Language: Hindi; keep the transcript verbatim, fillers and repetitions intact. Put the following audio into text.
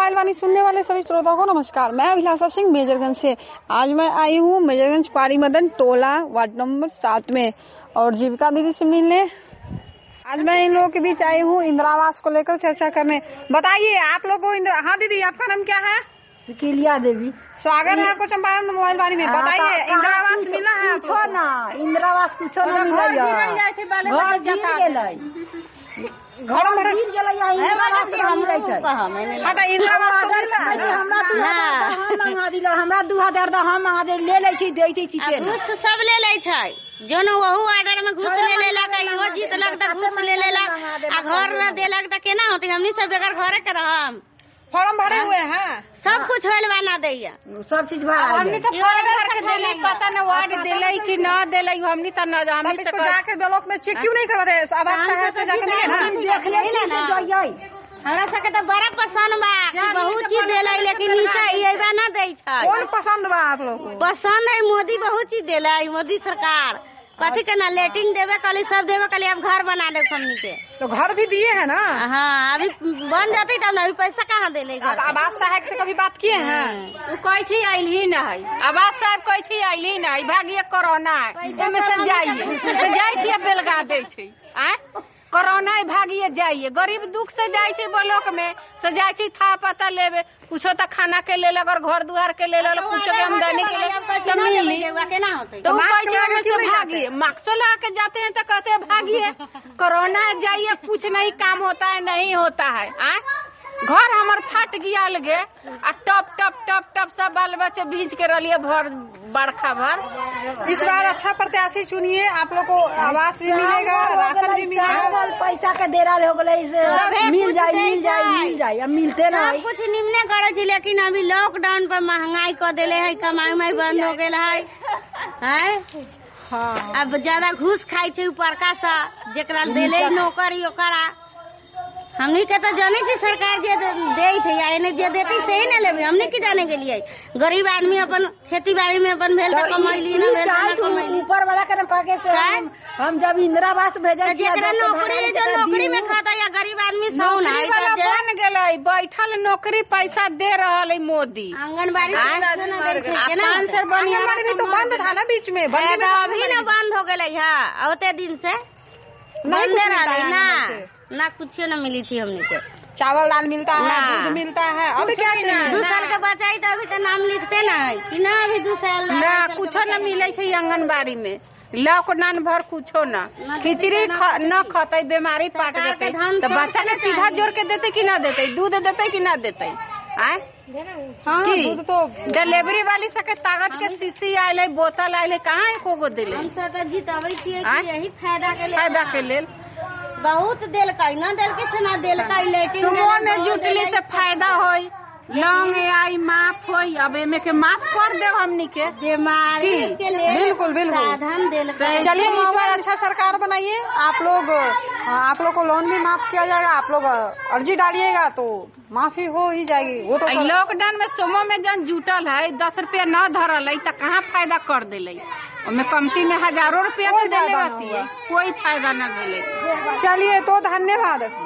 मोबाइल वाणी सुनने वाले सभी श्रोताओं को नमस्कार। मैं अभिलाषा सिंह मेजरगंज से। आज मैं आई हूँ मेजरगंज पारी मदन टोला वार्ड नंबर सात में और जीविका दीदी से मिलने। आज मैं इन लोगों के बीच आई हूँ इंदिरा आवास को लेकर चर्चा करने। बताइए आप लोग को इंदिरा, हाँ दीदी आपका नाम क्या है? किलिया देवी। स्वागत है आपको चंपारण मोबाइल वाणी में। बताइए इंदिरा आवास मिला है आपको? ना इंदिरा आवास कुछ नहीं मिला। घर गिर गेलै या इंदिरा आवास नहीं रहै छै। हां इंदिरा आवास हमरा दू हजार दा हमरा दू हजार दा हम आदर ले लै छी दै छी चिकन। घूस सब ले लै छै। जो न वहु आर्डर में घूस ले लेलक, इहो जीतलक त घूस ले लेलक आ घर न देलक त केना होतै? हमनी सब बेगर घरे के रहम। फॉर्म भरे हुए हैं, सब कुछ होल बना दैया, सब चीज भरा है। हमनी तो फॉर्म भर के देले, पता न वार्ड देले कि न देले, हमनी त न हमनी से जाके ब्लॉक में चेक क्यों नहीं करते? अब आप से जाके देखे ना, देख ले से जाइए। हमरा सके त बड़ा पसंद बा कि बहुत चीज देले, लेकिन नीचा एबा ना दै छै। कौन पसंद बा आप लोग को? पसंद है मोदी बहुत चीज देले, मोदी सरकार कथी के ना लेटिंग देवे कली, सब देवे कली, अब घर बना दे हमनी के। तो घर भी दिए है ना? हाँ अभी बन जाते तब ना, अभी पैसा कहाँ देले घर? आवास सहायक से कभी बात किए हैं? वो कहे छी आइल ही ना है, आवास साहब कहे छी आइल ही ना है, भागिए कोरोना है एमे से जाइए से जाय छी बेलगा दे छै। आ कोरोना है भागिए जाइए, गरीब दुख से जाय छी ब्लॉक में से जाय छी था पता लेबे, कुछो त खाना के ले लग और घर दुआर के ले लग, कुछो के आमदनी के ले तो मिली केना होतै? तो कहे छी एमे से भागिए, मास्क लगा के जाते हैं तो कहते हैं भागिए, कोरोना है जाइए, कुछ नहीं काम होता है, नहीं होता है। आ घर हमर फट गया लगे आ टप टप टप टप सब बाल बच्चे भीज के रहिए भर बरखा भर। इस बार अच्छा प्रत्याशी चुनिए, आप लोग को आवास भी मिलेगा, राशन भी मिलेगा, पैसा के दे रहा हो गए, मिल जाए मिल जाए मिल जाए, अब मिलते ना सब कुछ निम्ने करे छी, लेकिन अभी लॉकडाउन पर महंगाई कर देले है, कमाई उमाई बंद हो गेल है, है? हाँ। अब ज्यादा घूस खाई छे ऊपर का सा, जेकरा देले नौकरी ओकरा। हमनी के तो जाने की सरकार जे दे थे या एने जे देती सही न लेबे, हमनी की जाने के लिए गरीब आदमी अपन खेती बाड़ी में अपन भेल त कमैली न भेल त कमैली। ऊपर वाला के पाके से हम, हम जब इंदिरा आवास भेजे छी, जेकरा नौकरी जो नौकरी में खाता या गरीब आदमी सौन है वाला बन गेलै, बैठल नौकरी पैसा दे रहल है मोदी। आंगनबाड़ी पाँच सौ आंगनबाड़ी भी तो बंद था ना बीच में, बंद में अभी न बंद हो गेलै है, ओते दिन से बंद रहलै ना, ना कुछ न मिली थी हमने के। चावल दाल मिलता है, दूध मिलता है, अभी क्या दू साल के बचाई तो अभी तो नाम लिखते ना है कि ना, अभी दू साल ना कुछ न मिले छै आंगनबाड़ी में, लॉकडाउन भर कुछो न, खिचड़ी न खते, बीमारी पाट देते तो बच्चा ने सीधा जोड़ के देते कि ना देते, दूध देते कि ना देते? आय हाँ, दूध तो डिलीवरी वाली सके ताकत के शीशी आये, बोतल आये, कहाँ एको गो दिले? हम सब जीतबै छियै कि यही फायदा के लेल, फायदा के लेल बहुत देलकै, ना देलकै से ना देलकै, लेटिंग सुबह में जुटली से फायदा होई, लौंग आई माफ होई, अब एमे के माफ कर दे हमनी के बीमारी के लिए बिल्कुल बिल्कुल साधन देलकै। चलिए इस बार अच्छा सरकार बनाइए, आप लोग आप लोग को लोन भी माफ किया जाएगा, आप लोग अर्जी डालिएगा तो माफी हो ही जाएगी। वो तो लॉकडाउन में सोमो में जन जुटल है, दस रुपया न धरल है तो कहाँ फायदा कर दिले? हमें कमती में हजारों रुपया तो देले रहती है, कोई फायदा न मिले। चलिए तो धन्यवाद।